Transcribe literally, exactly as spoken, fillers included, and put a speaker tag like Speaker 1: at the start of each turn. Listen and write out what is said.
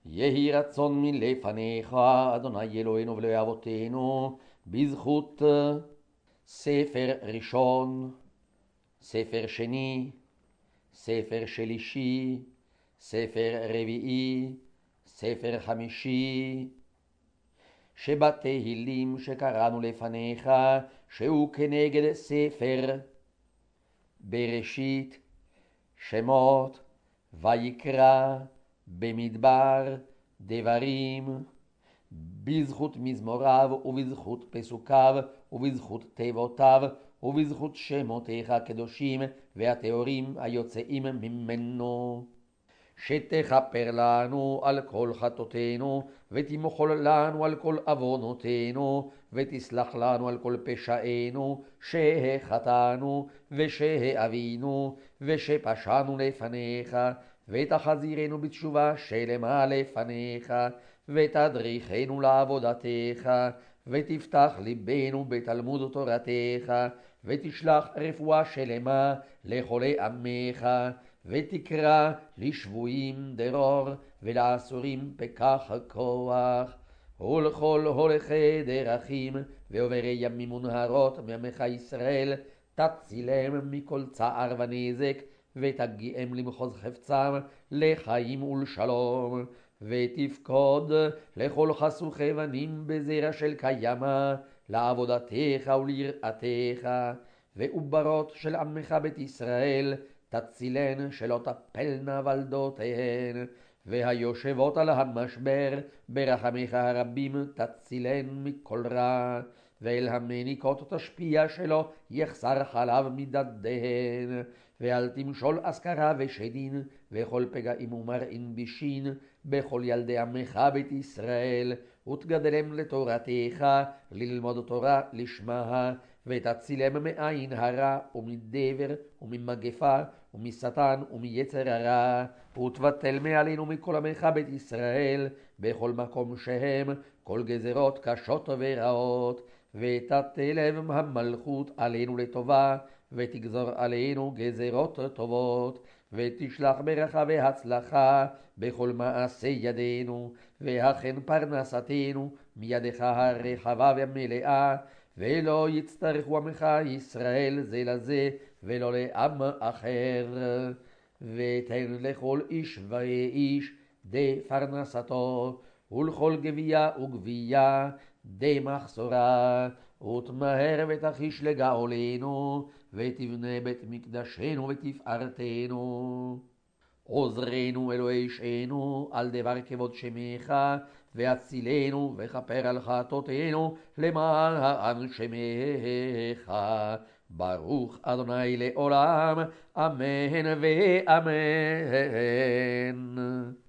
Speaker 1: יהי רצון מלפניך, אדוני אלוהינו ואלוהי אבותינו, בזכות ספר ראשון, ספר שני, ספר שלישי, ספר רביעי, ספר חמישי, שבתהילים שקראנו לפניך, שהוא כנגד ספר בראשית, שמות, ויקרא, במדבר, דברים, בזכות מזמוריו ובזכות פסוקיו ובזכות תיבותיו ובזכות שמותיך הקדושים והטהורים היוצאים ממנו. שתכפר לנו על כל חטאותינו ותמחול לנו על כל עוונותינו ותסלח לנו על כל פשענו שהחטאנו ושהאבינו ושפשענו לפניך, ותחזירנו בתשובה שלמה לפניך, ותדריכנו לעבודתך, ותפתח ליבנו בתלמוד תורתך, ותשלח רפואה שלמה לחולי עמך, ותקרא לשבויים דרור ולאסורים פקח כוח, ולכל הולכי דרכים ועוברי ימים ונהרות מעמך ישראל תצילם מכל צער ונזק, ותגיעם למחוז חפצם לחיים ולשלום, ותפקוד לכל חשוכי בנים בזרע של קיימא לעבודתך וליראתך, ועוברות של עמך בית ישראל תצילן שלא תפלנה ולדותיהן, והיושבות על המשבר ברחמיך הרבים תצילן מכל רע, ואל המניקות תשפיע שלא יחסר חלב מדדיהן, ואל תמשול אזכרה ושדין וכל פגעים ומרעין בישין בכל ילדי עמך בית ישראל, ותגדלם לתורתך ללמוד תורה לשמה, ותצילם מעין הרע ומדבר וממגפה ומשטן ומיצר הרע, ותבטל מעלינו מכל עמך בית ישראל בכל מקום שהם כל גזרות קשות ורעות, ותטלם המלכות עלינו לטובה, ותגזור עלינו גזרות טובות, ותשלח ברכה והצלחה בכל מעשה ידינו, והכן פרנסתנו מידך הרחבה והמלאה, ולא יצטרכו עמך ישראל זה לזה ולא לעם אחר, ותן לכל איש ואיש די פרנסתו, ולכל גבייה וגבייה די מחסורה, ותמהר ותחיש לגאולנו, ותבנה בית מקדשנו ותפארתנו. עוזרנו אלוהי שנו על דבר כבוד שמך, והצילנו וכפר על חטאותינו למען שמך. ברוך אדוני לעולם, אמן ואמן.